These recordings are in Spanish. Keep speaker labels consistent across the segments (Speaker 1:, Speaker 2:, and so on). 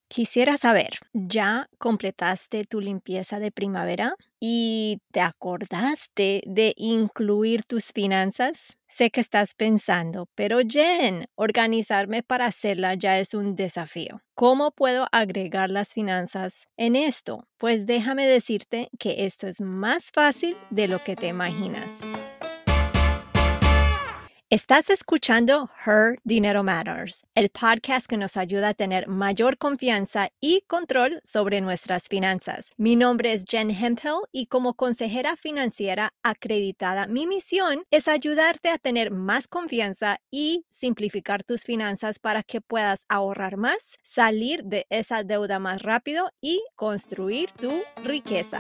Speaker 1: Quisiera saber, ¿ya completaste tu limpieza de primavera? ¿Y te acordaste de incluir tus finanzas? Sé que estás pensando, pero Jen, organizarme para hacerla ya es un desafío. ¿Cómo puedo agregar las finanzas en esto? Pues déjame decirte que esto es más fácil de lo que te imaginas. Estás escuchando Her Dinero Matters, el podcast que nos ayuda a tener mayor confianza y control sobre nuestras finanzas. Mi nombre es Jen Hemphill y como consejera financiera acreditada, mi misión es ayudarte a tener más confianza y simplificar tus finanzas para que puedas ahorrar más, salir de esa deuda más rápido y construir tu riqueza.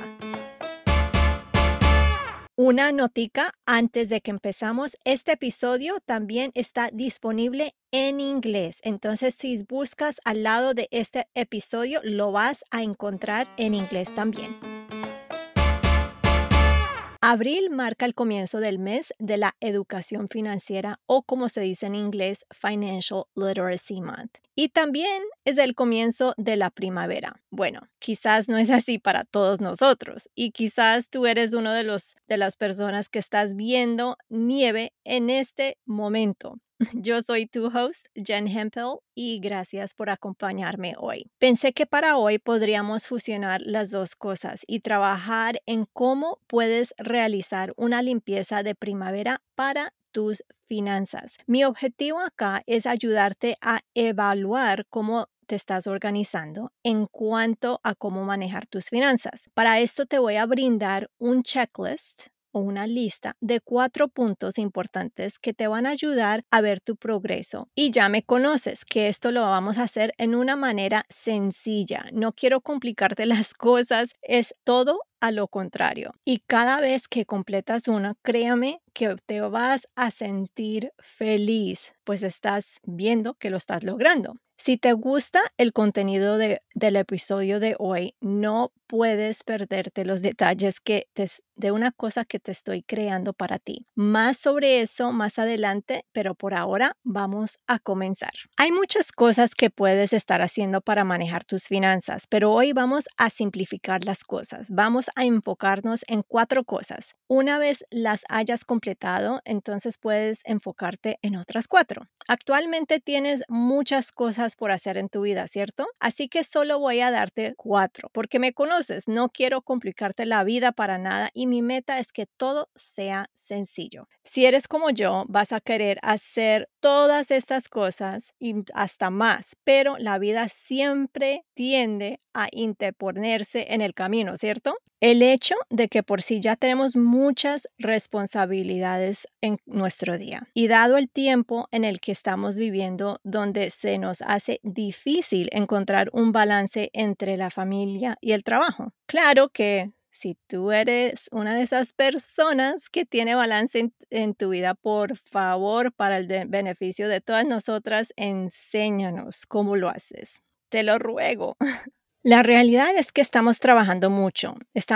Speaker 1: Una notica antes de que empezamos, este episodio también está disponible en inglés. Entonces, si buscas al lado de este episodio, lo vas a encontrar en inglés también. Abril marca el comienzo del mes de la educación financiera o como se dice en inglés, Financial Literacy Month. Y también es el comienzo de la primavera. Bueno, quizás no es así para todos nosotros y quizás tú eres uno de las personas que estás viendo nieve en este momento. Yo soy tu host, Jen Hemphill, y gracias por acompañarme hoy. Pensé que para hoy podríamos fusionar las dos cosas y trabajar en cómo puedes realizar una limpieza de primavera para tus finanzas. Mi objetivo acá es ayudarte a evaluar cómo te estás organizando en cuanto a cómo manejar tus finanzas. Para esto te voy a brindar un checklist o una lista de 4 puntos importantes que te van a ayudar a ver tu progreso. Y ya me conoces que esto lo vamos a hacer en una manera sencilla. No quiero complicarte las cosas, es todo a lo contrario. Y cada vez que completas una, créame que te vas a sentir feliz, pues estás viendo que lo estás logrando. Si te gusta el contenido del episodio de hoy, no puedes perderte los detalles de una cosa que te estoy creando para ti. Más sobre eso más adelante, pero por ahora vamos a comenzar. Hay muchas cosas que puedes estar haciendo para manejar tus finanzas, pero hoy vamos a simplificar las cosas. Vamos a enfocarnos en 4 cosas. Una vez las hayas completado, entonces puedes enfocarte en otras 4. Actualmente tienes muchas cosas por hacer en tu vida, ¿cierto? Así que solo voy a darte 4, porque me conoces, no quiero complicarte la vida para nada y mi meta es que todo sea sencillo. Si eres como yo, vas a querer hacer todas estas cosas y hasta más, pero la vida siempre tiende a interponerse en el camino, ¿cierto? El hecho de que por sí ya tenemos muchas responsabilidades en nuestro día y dado el tiempo en el que estamos viviendo donde se nos hace difícil encontrar un balance entre la familia y el trabajo. Claro que si tú eres una de esas personas que tiene balance en tu vida, por favor, para el beneficio de todas nosotras, enséñanos cómo lo haces. Te lo ruego. La realidad es que estamos trabajando mucho.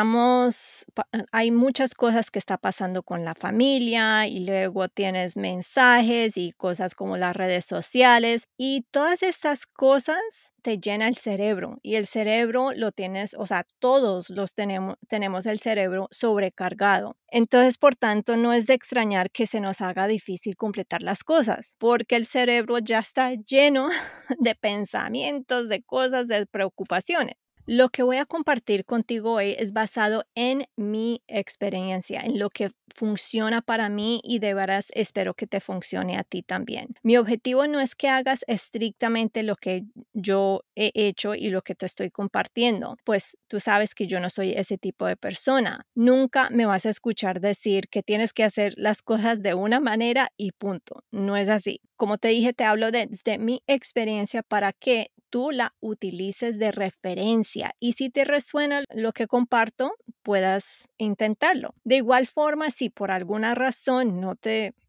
Speaker 1: Hay muchas cosas que está pasando con la familia y luego tienes mensajes y cosas como las redes sociales y todas estas cosas te llena el cerebro y el cerebro lo tienes, o sea, todos tenemos el cerebro sobrecargado. Entonces, por tanto, no es de extrañar que se nos haga difícil completar las cosas porque el cerebro ya está lleno de pensamientos, de cosas, de preocupaciones. Lo que voy a compartir contigo hoy es basado en mi experiencia, en lo que funciona para mí y de veras espero que te funcione a ti también. Mi objetivo no es que hagas estrictamente lo que yo he hecho y lo que te estoy compartiendo, pues tú sabes que yo no soy ese tipo de persona. Nunca me vas a escuchar decir que tienes que hacer las cosas de una manera y punto. No es así. Como te dije, te hablo de mi experiencia para que tú la utilices de referencia y si te resuena lo que comparto, puedas intentarlo. De igual forma, si por alguna razón no te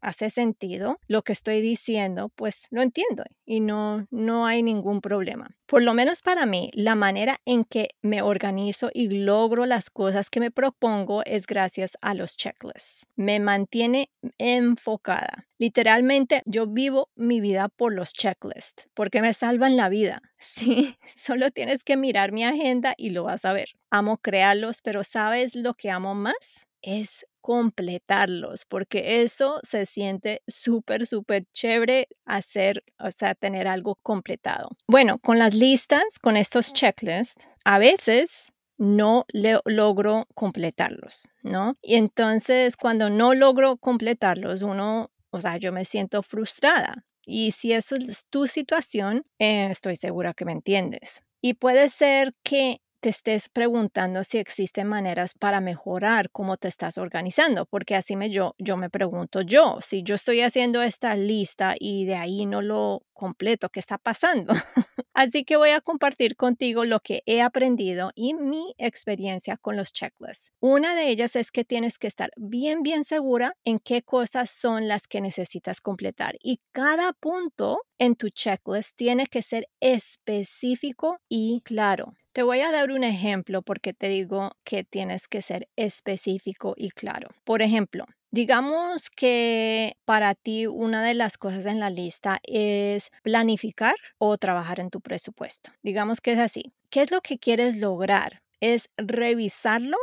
Speaker 1: hace sentido lo que estoy diciendo, pues lo entiendo y no hay ningún problema. Por lo menos para mí, la manera en que me organizo y logro las cosas que me propongo es gracias a los checklists. Me mantiene enfocada. Literalmente, yo vivo mi vida por los checklists porque me salvan la vida. Sí, solo tienes que mirar mi agenda y lo vas a ver. Amo crearlos, pero ¿sabes lo que amo más? Es completarlos, porque eso se siente súper, súper chévere hacer, o sea, tener algo completado. Bueno, con las listas, con estos checklists, a veces no logro completarlos, ¿no? Y entonces cuando no logro completarlos, o sea, yo me siento frustrada. Y si eso es tu situación, estoy segura que me entiendes. Y puede ser que te estés preguntando si existen maneras para mejorar cómo te estás organizando, porque yo me pregunto si yo estoy haciendo esta lista y de ahí no lo completo, ¿qué está pasando? Así que voy a compartir contigo lo que he aprendido y mi experiencia con los checklists. Una de ellas es que tienes que estar bien, bien segura en qué cosas son las que necesitas completar y cada punto en tu checklist tiene que ser específico y claro. Te voy a dar un ejemplo porque te digo que tienes que ser específico y claro. Por ejemplo, digamos que para ti una de las cosas en la lista es planificar o trabajar en tu presupuesto. Digamos que es así. ¿Qué es lo que quieres lograr? ¿Es revisarlo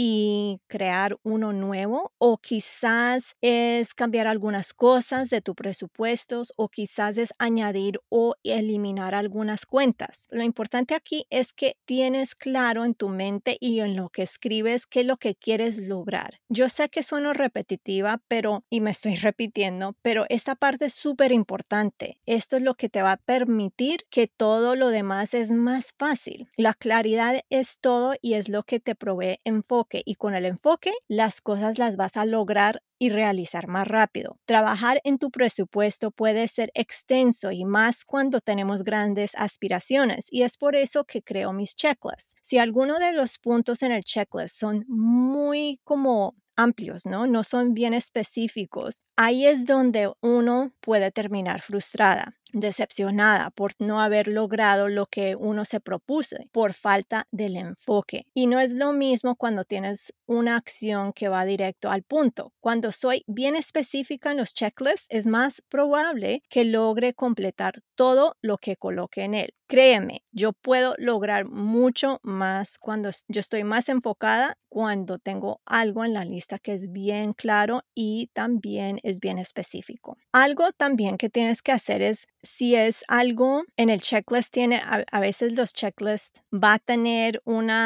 Speaker 1: y crear uno nuevo? ¿O quizás es cambiar algunas cosas de tu presupuesto? ¿O quizás es añadir o eliminar algunas cuentas? Lo importante aquí es que tienes claro en tu mente y en lo que escribes qué es lo que quieres lograr. Yo sé que sueno repetitiva, y me estoy repitiendo, pero esta parte es súper importante. Esto es lo que te va a permitir que todo lo demás es más fácil. La claridad es todo y es lo que te provee enfoque y con el enfoque las cosas las vas a lograr y realizar más rápido. Trabajar en tu presupuesto puede ser extenso y más cuando tenemos grandes aspiraciones y es por eso que creo mis checklists. Si alguno de los puntos en el checklist son muy como amplios, ¿no? No son bien específicos. Ahí es donde uno puede terminar frustrada, decepcionada por no haber logrado lo que uno se propuso, por falta del enfoque. Y no es lo mismo cuando tienes una acción que va directo al punto. Cuando soy bien específica en los checklists, es más probable que logre completar todo lo que coloque en él. Créeme, yo puedo lograr mucho más cuando yo estoy más enfocada, cuando tengo algo en la lista que es bien claro y también es bien específico. Algo también que tienes que hacer es, si es algo en el checklist, a veces los checklists va a tener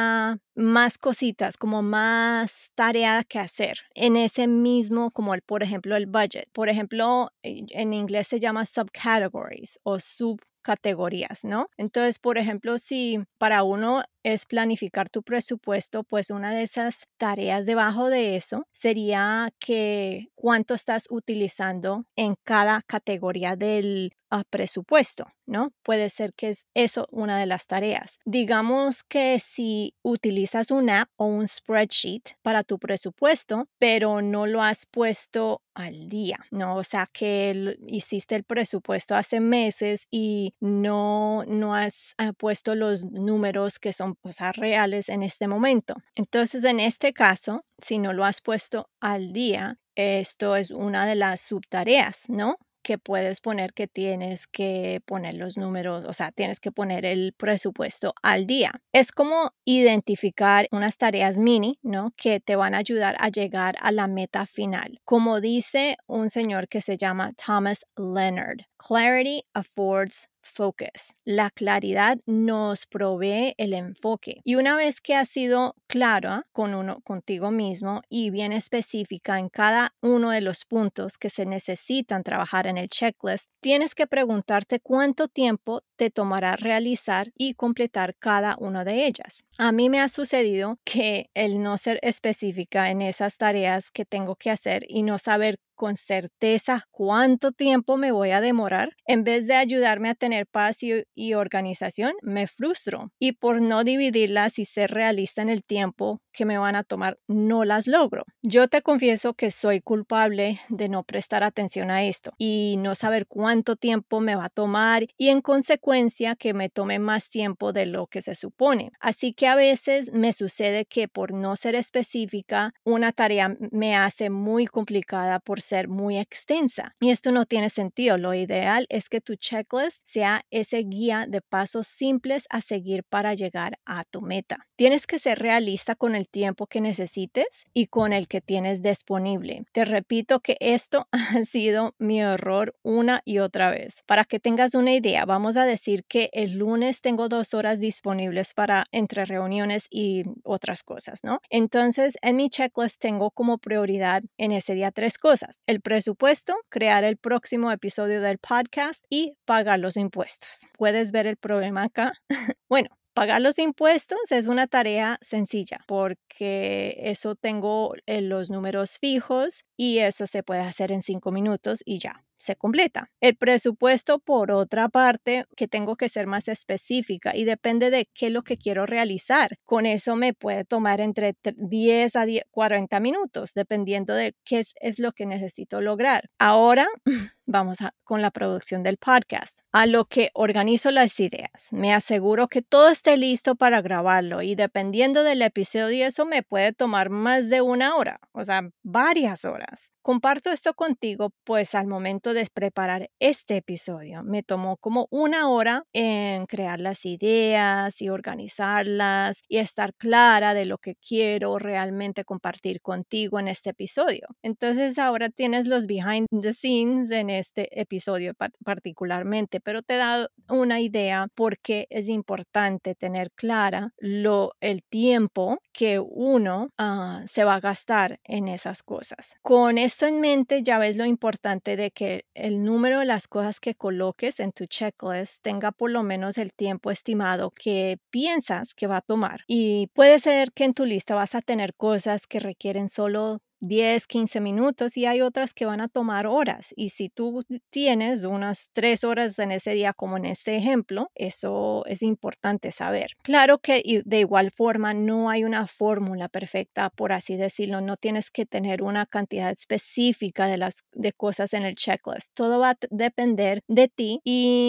Speaker 1: más cositas, como más tarea que hacer en ese mismo, por ejemplo, el budget. Por ejemplo, en inglés se llama subcategories o subcategorías, ¿no? Entonces, por ejemplo, si para uno es planificar tu presupuesto, pues una de esas tareas debajo de eso sería que cuánto estás utilizando en cada categoría del presupuesto, ¿no? Puede ser que es eso una de las tareas. Digamos que si utilizas una app o un spreadsheet para tu presupuesto, pero no lo has puesto al día, ¿no? O sea, que hiciste el presupuesto hace meses y no has puesto los números que son, o sea, reales en este momento. Entonces, en este caso, si no lo has puesto al día, esto es una de las subtareas, ¿no? Que puedes poner que tienes que poner los números, o sea, tienes que poner el presupuesto al día. Es como identificar unas tareas mini, ¿no? Que te van a ayudar a llegar a la meta final. Como dice un señor que se llama Thomas Leonard, clarity affords focus. La claridad nos provee el enfoque. Y una vez que has sido clara contigo mismo y bien específica en cada uno de los puntos que se necesitan trabajar en el checklist, tienes que preguntarte cuánto tiempo te tomará realizar y completar cada una de ellas. A mí me ha sucedido que el no ser específica en esas tareas que tengo que hacer y no saber con certeza cuánto tiempo me voy a demorar, en vez de ayudarme a tener paz y organización, me frustro. Y por no dividirlas y ser realista en el tiempo que me van a tomar, no las logro. Yo te confieso que soy culpable de no prestar atención a esto y no saber cuánto tiempo me va a tomar y en consecuencia que me tome más tiempo de lo que se supone. Así que a veces me sucede que por no ser específica, una tarea me hace muy complicada por ser muy extensa. Y esto no tiene sentido. Lo ideal es que tu checklist sea ese guía de pasos simples a seguir para llegar a tu meta. Tienes que ser realista con el tiempo que necesites y con el que tienes disponible. Te repito que esto ha sido mi error una y otra vez. Para que tengas una idea, vamos a decir que el lunes tengo 2 horas disponibles para entre reuniones y otras cosas, ¿no? Entonces, en mi checklist tengo como prioridad en ese día 3 cosas: el presupuesto, crear el próximo episodio del podcast y pagar los impuestos. ¿Puedes ver el problema acá? Bueno, pagar los impuestos es una tarea sencilla porque eso tengo los números fijos y eso se puede hacer en 5 minutos y ya se completa. El presupuesto, por otra parte, que tengo que ser más específica y depende de qué es lo que quiero realizar. Con eso me puede tomar entre 10 a 40 minutos, dependiendo de qué es lo que necesito lograr. Ahora vamos con la producción del podcast. A lo que organizo las ideas. Me aseguro que todo esté listo para grabarlo y dependiendo del episodio eso me puede tomar más de 1 hora, o sea, varias horas. Comparto esto contigo, pues al momento de preparar este episodio me tomó como 1 hora en crear las ideas y organizarlas y estar clara de lo que quiero realmente compartir contigo en este episodio. Entonces ahora tienes los behind the scenes en este episodio particularmente, pero te he dado una idea porque es importante tener clara el tiempo que uno se va a gastar en esas cosas. Con esto en mente ya ves lo importante de que el número de las cosas que coloques en tu checklist tenga por lo menos el tiempo estimado que piensas que va a tomar. Y puede ser que en tu lista vas a tener cosas que requieren solo 10, 15 minutos y hay otras que van a tomar horas. Y si tú tienes unas 3 horas en ese día, como en este ejemplo, eso es importante saber. Claro que de igual forma no hay una fórmula perfecta, por así decirlo. No tienes que tener una cantidad específica de cosas en el checklist. Todo va a depender de ti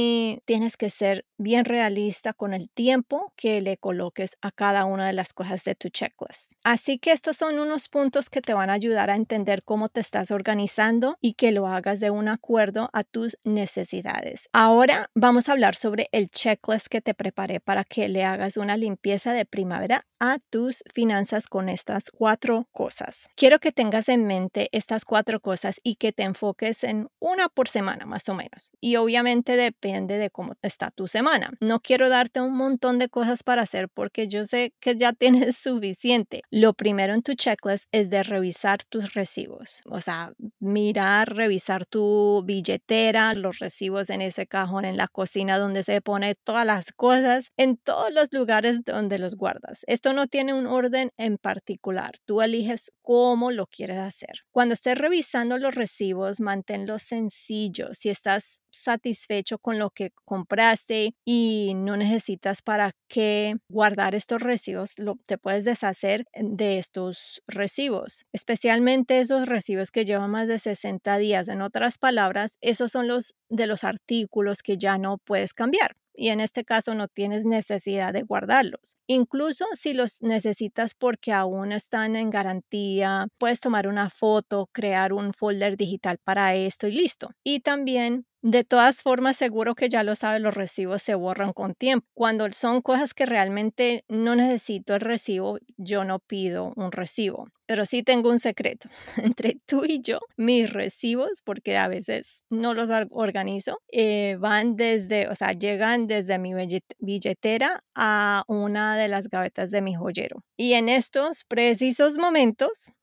Speaker 1: y tienes que ser bien realista con el tiempo que le coloques a cada una de las cosas de tu checklist. Así que estos son unos puntos que te van a ayudar a entender cómo te estás organizando y que lo hagas de un acuerdo a tus necesidades. Ahora vamos a hablar sobre el checklist que te preparé para que le hagas una limpieza de primavera a tus finanzas con estas 4 cosas. Quiero que tengas en mente estas 4 cosas y que te enfoques en una por semana más o menos. Y obviamente depende de cómo está tu semana. No quiero darte un montón de cosas para hacer porque yo sé que ya tienes suficiente. Lo primero en tu checklist es de revisar tus recibos. O sea, mirar, revisar tu billetera, los recibos en ese cajón en la cocina donde se pone todas las cosas, en todos los lugares donde los guardas. Esto no tiene un orden en particular. Tú eliges cómo lo quieres hacer. Cuando estés revisando los recibos, manténlos sencillos. Si estás satisfecho con lo que compraste y no necesitas para qué guardar estos recibos, te puedes deshacer de estos recibos, especialmente esos recibos que llevan más de 60 días. En otras palabras, esos son los de los artículos que ya no puedes cambiar. Y en este caso no tienes necesidad de guardarlos. Incluso si los necesitas porque aún están en garantía, puedes tomar una foto, crear un folder digital para esto y listo. Y también, de todas formas, seguro que ya lo sabes, los recibos se borran con tiempo. Cuando son cosas que realmente no necesito el recibo, yo no pido un recibo. Pero sí tengo un secreto entre tú y yo. Mis recibos, porque a veces no los organizo, llegan desde mi billetera a una de las gavetas de mi joyero. Y en estos precisos momentos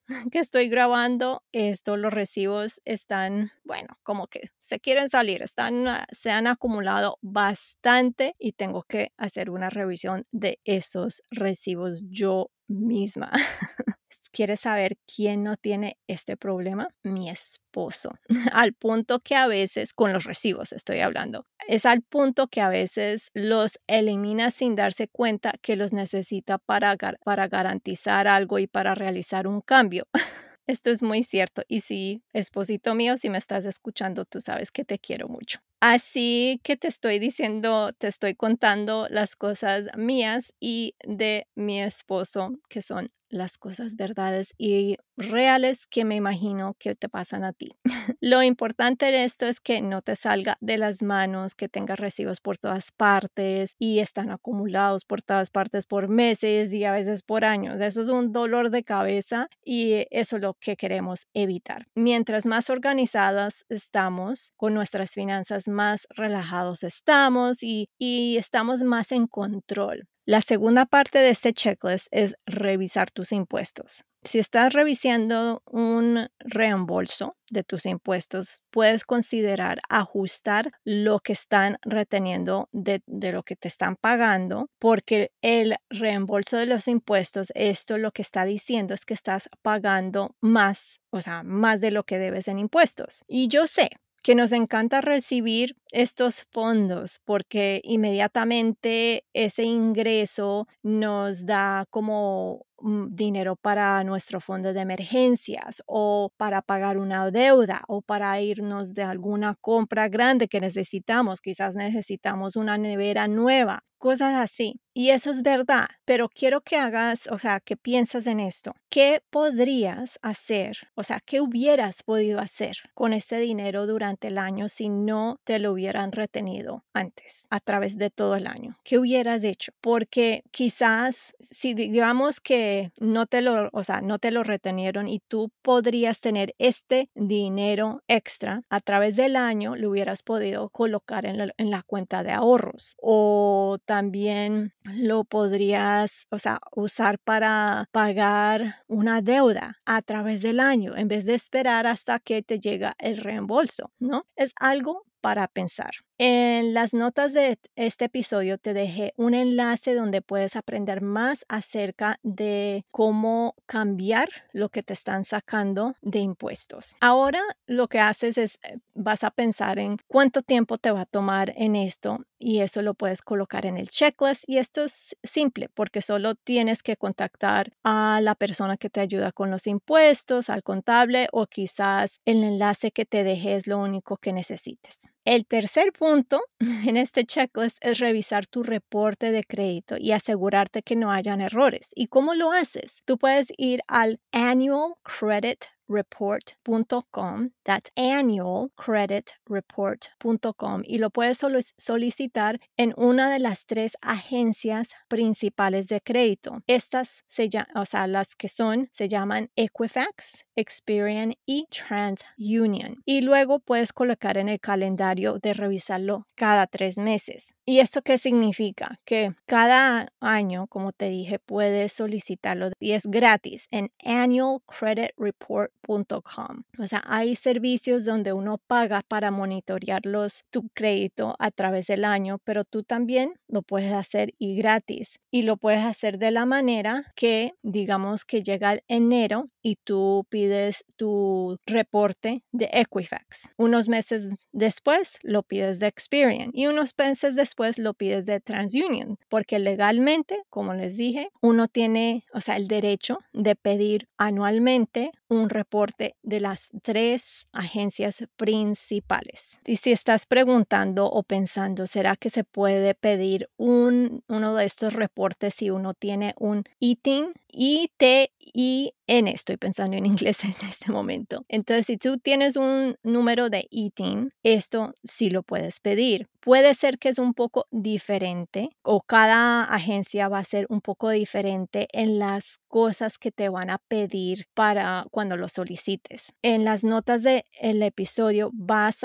Speaker 1: que estoy grabando esto, los recibos están, bueno, como que se quieren salir, se han acumulado bastante y tengo que hacer una revisión de esos recibos yo misma. ¿Quieres saber quién no tiene este problema? Mi esposo. Al punto que a veces, con los recibos estoy hablando, es al punto que a veces los elimina sin darse cuenta que los necesita para garantizar algo y para realizar un cambio. Esto es muy cierto. Y sí, esposito mío, si me estás escuchando, tú sabes que te quiero mucho. Así que te estoy diciendo, te estoy contando las cosas mías y de mi esposo, que son las cosas verdades y reales que me imagino que te pasan a ti. Lo importante de esto es que no te salga de las manos, que tengas recibos por todas partes y están acumulados por todas partes por meses y a veces por años. Eso es un dolor de cabeza y eso es lo que queremos evitar. Mientras más organizadas estamos con nuestras finanzas, más relajados estamos y estamos más en control. La segunda parte de este checklist es revisar tus impuestos. Si estás revisando un reembolso de tus impuestos, puedes considerar ajustar lo que están reteniendo de lo que te están pagando, porque el reembolso de los impuestos, esto lo que está diciendo es que estás pagando más, o sea, más de lo que debes en impuestos. Y yo sé que nos encanta recibir estos fondos porque inmediatamente ese ingreso nos da como dinero para nuestro fondo de emergencias o para pagar una deuda o para irnos de alguna compra grande que necesitamos. Quizás necesitamos una nevera nueva, cosas así. Y eso es verdad, pero quiero que hagas, o sea, que piensas en esto. ¿Qué podrías hacer? O sea, ¿qué hubieras podido hacer con este dinero durante el año si no te lo hubieran retenido antes, a través de todo el año? ¿Qué hubieras hecho? Porque quizás si digamos que no te lo retenieron y tú podrías tener este dinero extra a través del año, lo hubieras podido colocar en la cuenta de ahorros o también lo podrías, o sea, usar para pagar una deuda a través del año en vez de esperar hasta que te llega el reembolso, ¿no? Es algo para pensar. En las notas de este episodio te dejé un enlace donde puedes aprender más acerca de cómo cambiar lo que te están sacando de impuestos. Ahora lo que haces es, vas a pensar en cuánto tiempo te va a tomar en esto y eso lo puedes colocar en el checklist y esto es simple porque solo tienes que contactar a la persona que te ayuda con los impuestos, al contable o quizás el enlace que te dejé es lo único que necesites. El tercer punto en este checklist es revisar tu reporte de crédito y asegurarte que no hayan errores. ¿Y cómo lo haces? Tú puedes ir al annualcreditreport.com, that's annualcreditreport.com y lo puedes solicitar en una de las 3 agencias principales de crédito. Estas las que se llaman Equifax, Experian y TransUnion. Y luego puedes colocar en el calendario de revisarlo cada 3 meses. ¿Y esto qué significa? Que cada año, como te dije, puedes solicitarlo y es gratis en annualcreditreport.com. O sea, hay servicios donde uno paga para monitorear tu crédito a través del año, pero tú también lo puedes hacer y gratis. Y lo puedes hacer de la manera que, digamos que llega enero y tú pides tu reporte de Equifax. Unos meses después lo pides de Experian y unos meses después lo pides de TransUnion, porque legalmente, como les dije, uno tiene, o sea, el derecho de pedir anualmente un reporte de las 3 agencias principales. Y si estás preguntando o pensando, ¿será que se puede pedir uno de estos reportes si uno tiene un ITIN? ITIN, estoy pensando en inglés en este momento. Entonces, si tú tienes un número de ITIN, esto sí lo puedes pedir. Puede ser que es un poco diferente o cada agencia va a ser un poco diferente en las cosas que te van a pedir para cuando lo solicites. En las notas del episodio vas a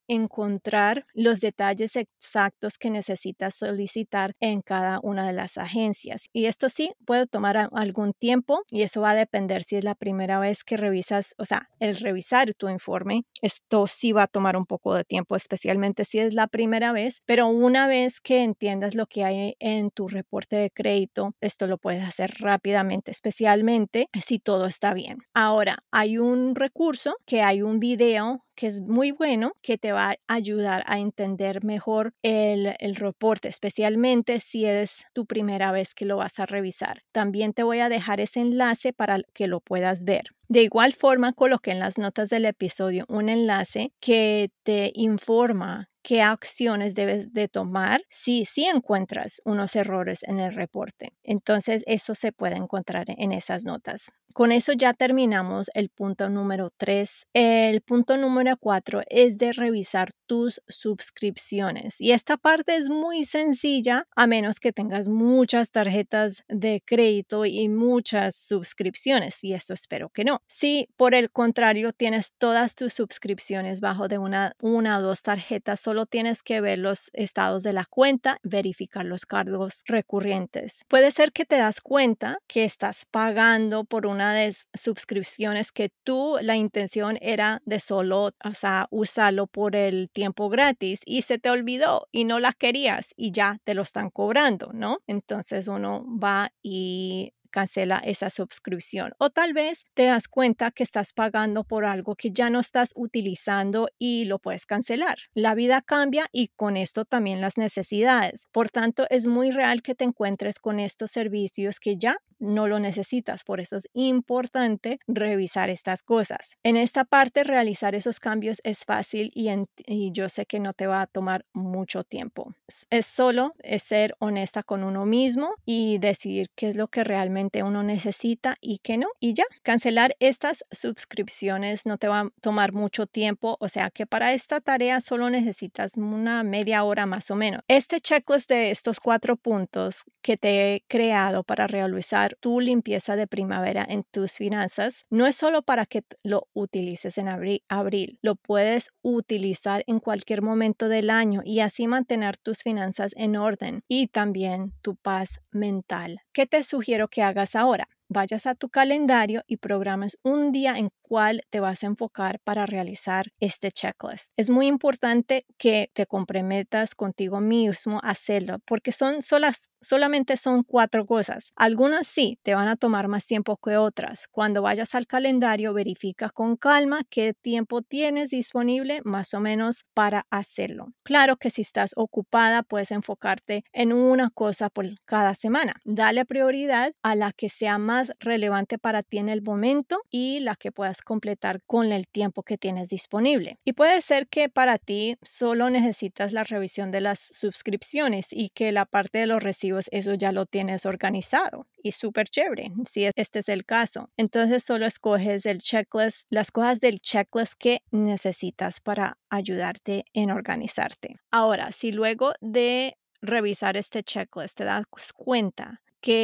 Speaker 1: encontrar los detalles exactos que necesitas solicitar en cada una de las agencias. Y esto sí puede tomar algún tiempo y eso va a depender si es la primera vez que revisas, o sea, el revisar tu informe. Esto sí va a tomar un poco de tiempo, especialmente si es la primera vez, pero una vez que entiendas lo que hay en tu reporte de crédito, esto lo puedes hacer rápidamente, especialmente si todo está bien. Ahora, hay un recurso que hay un video que es muy bueno, que te va a ayudar a entender mejor el reporte, especialmente si es tu primera vez que lo vas a revisar. También te voy a dejar ese enlace para que lo puedas ver. De igual forma, coloqué en las notas del episodio un enlace que te informa qué acciones debes de tomar si encuentras unos errores en el reporte. Entonces, eso se puede encontrar en esas notas. Con eso ya terminamos el punto número 3. El punto número 4 es de revisar tus suscripciones. Y esta parte es muy sencilla, a menos que tengas muchas tarjetas de crédito y muchas suscripciones. Y esto espero que no. Si por el contrario tienes todas tus suscripciones bajo de una o dos tarjetas, solo tienes que ver los estados de la cuenta, verificar los cargos recurrentes. Puede ser que te das cuenta que estás pagando por una de suscripciones que la intención era de solo, o sea, usarlo por el tiempo gratis y se te olvidó y no la querías y ya te lo están cobrando, ¿no? Entonces uno va y cancela esa suscripción. O tal vez te das cuenta que estás pagando por algo que ya no estás utilizando y lo puedes cancelar. La vida cambia y con esto también las necesidades. Por tanto, es muy real que te encuentres con estos servicios que ya no lo necesitas. Por eso es importante revisar estas cosas. En esta parte, realizar esos cambios es fácil y yo sé que no te va a tomar mucho tiempo. Es solo ser honesta con uno mismo y decidir qué es lo que realmente uno necesita y qué no. Y ya, cancelar estas suscripciones no te va a tomar mucho tiempo. O sea que para esta tarea solo necesitas una media hora más o menos. Este checklist de estos 4 puntos que te he creado para realizar tu limpieza de primavera en tus finanzas no es solo para que lo utilices en abril. Lo puedes utilizar en cualquier momento del año y así mantener tus finanzas en orden y también tu paz mental. ¿Qué te sugiero que hagas ahora? Vayas a tu calendario y programes un día en cuál te vas a enfocar para realizar este checklist. Es muy importante que te comprometas contigo mismo a hacerlo porque solamente son 4 cosas. Algunas sí te van a tomar más tiempo que otras. Cuando vayas al calendario, verifica con calma qué tiempo tienes disponible más o menos para hacerlo. Claro que si estás ocupada, puedes enfocarte en una cosa por cada semana. Dale prioridad a la que sea más relevante para ti en el momento y la que puedas completar con el tiempo que tienes disponible. Y puede ser que para ti solo necesitas la revisión de las suscripciones y que la parte de los recibos eso ya lo tienes organizado y súper chévere si este es el caso. Entonces solo escoges el checklist, las cosas del checklist que necesitas para ayudarte en organizarte. Ahora, si luego de revisar este checklist te das cuenta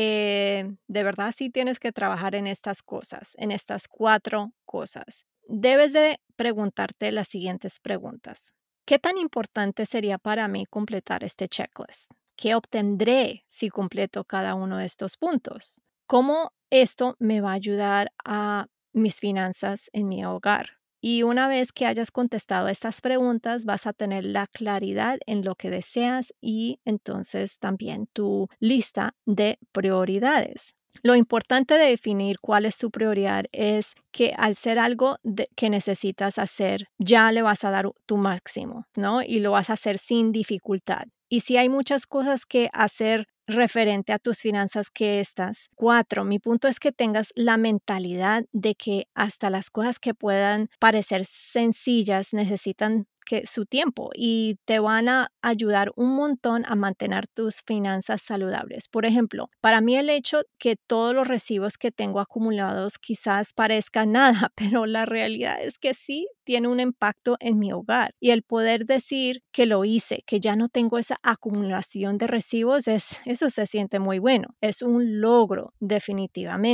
Speaker 1: que de verdad sí tienes que trabajar en estas cosas, en estas 4 cosas, debes de preguntarte las siguientes preguntas. ¿Qué tan importante sería para mí completar este checklist? ¿Qué obtendré si completo cada uno de estos puntos? ¿Cómo esto me va a ayudar a mis finanzas en mi hogar? Y una vez que hayas contestado estas preguntas, vas a tener la claridad en lo que deseas y entonces también tu lista de prioridades. Lo importante de definir cuál es tu prioridad es que al ser algo que necesitas hacer, ya le vas a dar tu máximo, ¿no? Y lo vas a hacer sin dificultad. Y si hay muchas cosas que hacer referente a tus finanzas que estas. 4, mi punto es que tengas la mentalidad de que hasta las cosas que puedan parecer sencillas necesitan su tiempo y te van a ayudar un montón a mantener tus finanzas saludables. Por ejemplo, para mí el hecho que todos los recibos que tengo acumulados quizás parezca nada, pero la realidad es que sí tiene un impacto en mi hogar y el poder decir que lo hice, que ya no tengo esa acumulación de recibos, eso se siente muy bueno. Es un logro definitivamente.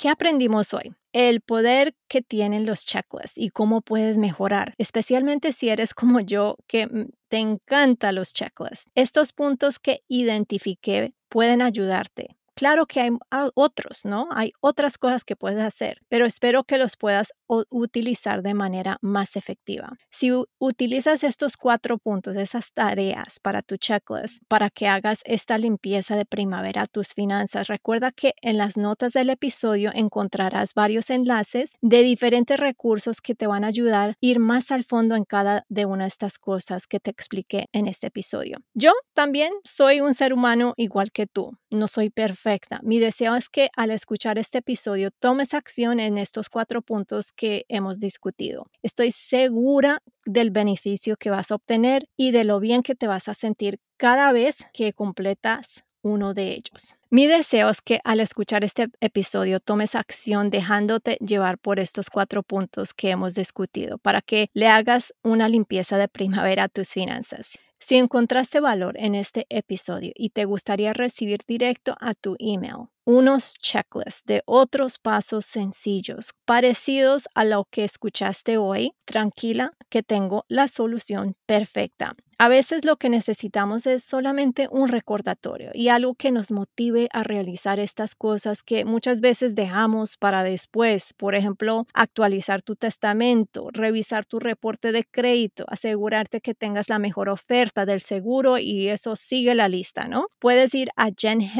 Speaker 1: ¿Qué aprendimos hoy? El poder que tienen los checklists y cómo puedes mejorar, especialmente si eres como yo que te encantan los checklists. Estos puntos que identifiqué pueden ayudarte. Claro que hay otros, ¿no? Hay otras cosas que puedes hacer, pero espero que los puedas utilizar de manera más efectiva. Si utilizas estos 4 puntos, esas tareas para tu checklist, para que hagas esta limpieza de primavera a tus finanzas, recuerda que en las notas del episodio encontrarás varios enlaces de diferentes recursos que te van a ayudar a ir más al fondo en cada de una de estas cosas que te expliqué en este episodio. Yo también soy un ser humano igual que tú. No soy perfecta. Mi deseo es que al escuchar este episodio tomes acción en estos 4 puntos que hemos discutido. Estoy segura del beneficio que vas a obtener y de lo bien que te vas a sentir cada vez que completas uno de ellos. Mi deseo es que al escuchar este episodio tomes acción dejándote llevar por estos 4 puntos que hemos discutido para que le hagas una limpieza de primavera a tus finanzas. Si encontraste valor en este episodio y te gustaría recibir directo a tu email unos checklists de otros pasos sencillos parecidos a lo que escuchaste hoy, tranquila que tengo la solución perfecta. A veces lo que necesitamos es solamente un recordatorio y algo que nos motive a realizar estas cosas que muchas veces dejamos para después. Por ejemplo, actualizar tu testamento, revisar tu reporte de crédito, asegurarte que tengas la mejor oferta del seguro y eso sigue la lista, ¿no? Puedes ir a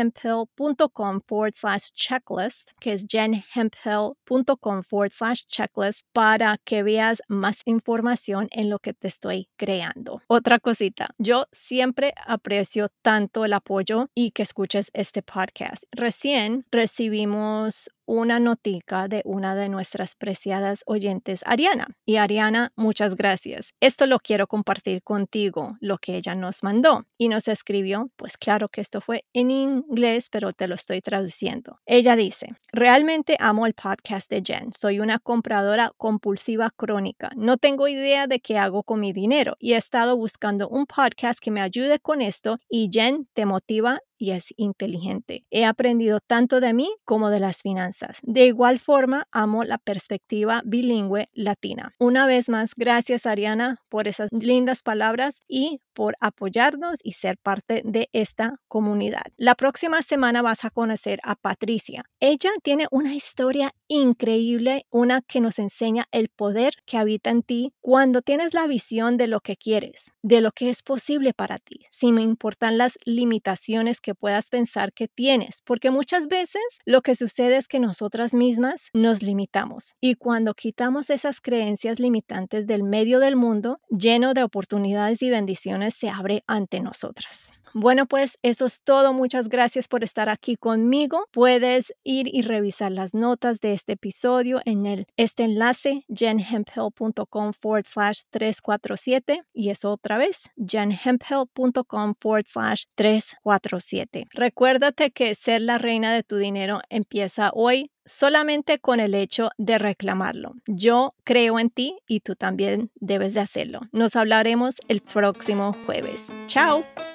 Speaker 1: jenhemphill.com/checklist, que es jenhemphill.com/checklist para que veas más información en lo que te estoy creando. Otra cosita, yo siempre aprecio tanto el apoyo y que escuches este podcast. Recién recibimos una notica de una de nuestras preciadas oyentes, Ariana. Y Ariana, muchas gracias. Esto lo quiero compartir contigo, lo que ella nos mandó. Y nos escribió, pues claro que esto fue en inglés, pero te lo estoy traduciendo. Ella dice, realmente amo el podcast de Jen. Soy una compradora compulsiva crónica. No tengo idea de qué hago con mi dinero y he estado buscando un podcast que me ayude con esto y Jen te motiva y es inteligente. He aprendido tanto de mí como de las finanzas. De igual forma, amo la perspectiva bilingüe latina. Una vez más, gracias Ariana por esas lindas palabras y por apoyarnos y ser parte de esta comunidad. La próxima semana vas a conocer a Patricia. Ella tiene una historia increíble, una que nos enseña el poder que habita en ti cuando tienes la visión de lo que quieres, de lo que es posible para ti, sin importar las limitaciones que puedas pensar que tienes, porque muchas veces lo que sucede es que nosotras mismas nos limitamos y cuando quitamos esas creencias limitantes del medio del mundo, lleno de oportunidades y bendiciones se abre ante nosotras. Bueno, pues eso es todo. Muchas gracias por estar aquí conmigo. Puedes ir y revisar las notas de este episodio en este enlace, jenhemphill.com/347 y eso otra vez, jenhemphill.com/347. Recuérdate que ser la reina de tu dinero empieza hoy solamente con el hecho de reclamarlo. Yo creo en ti y tú también debes de hacerlo. Nos hablaremos el próximo jueves. ¡Chao!